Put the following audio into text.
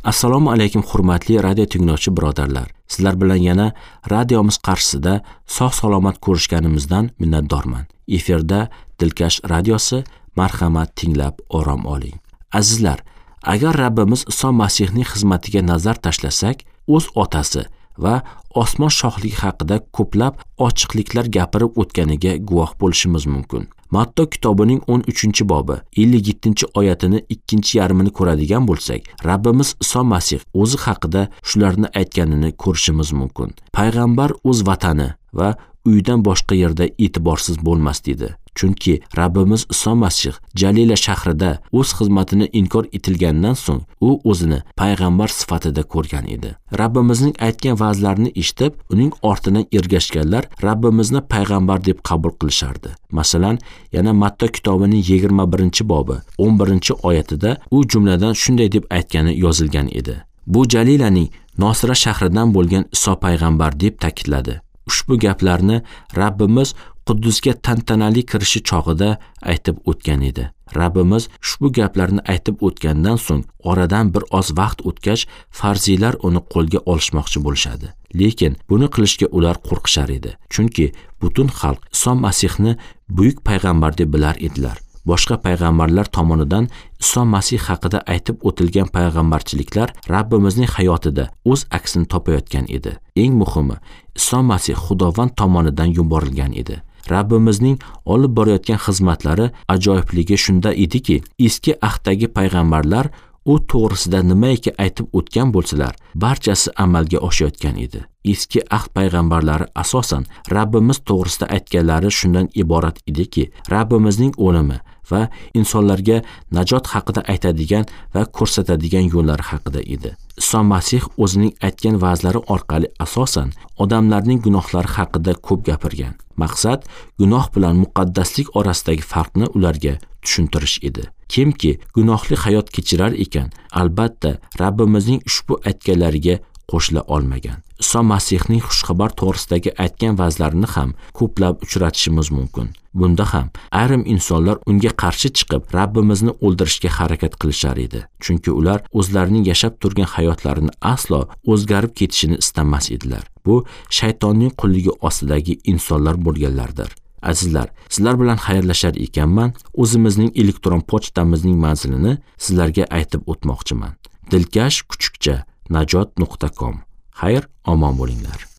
Assalomu alaykum hurmatli radio tinglovchi birodarlar. Sizlar bilan yana radiomiz qarshisida sog'-salomat ko'rishganimizdan minnatdorman. Efirda Dilkash radiosi, marhamat tinglab orom oling. Azizlar, agar Rabbimiz Iso Masihning xizmatiga nazar tashlasak, o'z otasi va osmon shohligi haqida ko'plab ochiqliklar gapirib o'tganiga guvoh bo'lishimiz mumkin. Matto kitobining 13-bobi 57-oyatini ikkinchi yarmini ko'radigan bo'lsak, Rabbimiz Iso Masih o'zi haqida shularni aytganini ko'rishimiz mumkin. Payg'ambar o'z vatani va uydan boshqa yerda e'tiborsiz bo'lmas dedi. Chunki Rabbimiz Iso Masih Jalila shahrida o'z xizmatini inkor etilgandan so'ng u o'zini payg'ambar sifatida ko'rgan edi. Rabbimizning aytgan va'zlarini eshitib, uning ortidan ergashganlar Rabbimizni payg'ambar deb qabul qilishardi. Masalan, yana Matto kitobining 21-bobi 11-oyatida u jumladan shunday deb aytgani yozilgan edi. Bu Jalilaning Nosira shahridan bo'lgan Iso payg'ambar deb ta'kidladi. Ushbu gaplarni Rabbimiz Quddusga tantanali kirishi chog'ida aytib o'tgan edi. Rabbimiz ushbu gaplarni aytib o'tgandan so'ng oradan bir oz vaqt o'tgach, farziylar uni qo'lga olishmoqchi bo'lishadi. Lekin buni qilishga ular qo'rqishar edi. Chunki butun xalq Iso Masihni buyuk payg'ambar deb bilar edilar. Boshqa payg'ambarlar tomonidan Iso Masih haqida aytib o'tilgan payg'ambarchiliklar Rabbimizning hayotida o'z aksini topayotgan edi. Eng muhimi, Iso Masih Xudovand tomonidan yuborilgan edi. Rabbimizning olib borayotgan xizmatlari ajoyibligi shunda ediki, eski ahddagi payg'ambarlar u to'g'risida nimaiki aytib o'tgan bo'lsalar, barchasi amalga oshayotgan edi. Eski ahd payg'ambarlari asosan Rabbimiz to'g'risida aytganlari shundan iborat ediki, Rabbimizning o'limi va insonlarga najot haqida aytadigan va ko'rsatadigan yo'llari haqida edi. Iso Masih o'zining aytgan va'zlari orqali asosan odamlarning gunohlari haqida ko'p gapirgan. Maqsad gunoh bilan muqaddaslik orasidagi farqni ularga tushuntirish edi. Kimki gunohli hayot kechirar ekan, albatta Rabbimizning ushbu aytganlariga qo'shila olmagan. Iso Masihning xushxabar to'g'risidagi aytgan va'zlarini ham ko'plab uchratishimiz mumkin. Bunda ham ayrim insonlar unga qarshi chiqib, Rabbimizni o'ldirishga harakat qilishar edi. Chunki ular o'zlarining yashab turgan hayotlarini aslo o'zgarib ketishini istamas edilar. Bu shaytonning qulligi ostidagi insonlar bo'lganlardir. Azizlar, sizlar bilan xayrlashar ekanman. O'zimizning elektron pochtamizning manzilini sizlarga aytib o'tmoqchiman. dilkash_najot.com. Xayr, omon bo'linglar.